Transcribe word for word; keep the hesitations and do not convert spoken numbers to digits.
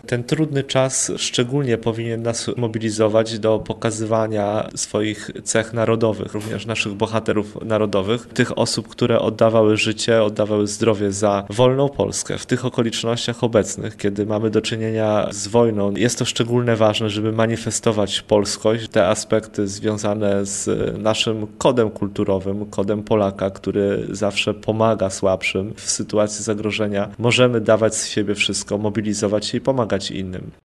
Ten trudny czas szczególnie powinien nas mobilizować do pokazywania swoich cech narodowych, również naszych bohaterów narodowych, tych osób, które oddawały życie, oddawały zdrowie za wolną Polskę. W tych okolicznościach obecnych, kiedy mamy do czynienia z wojną, jest to szczególnie ważne, żeby manifestować polskość, te aspekty związane z naszym kodem kulturowym, kodem Polaka, który zawsze pomaga słabszym w sytuacji zagrożenia. Możemy dawać z siebie wszystko, mobilizować się i pomagać innym.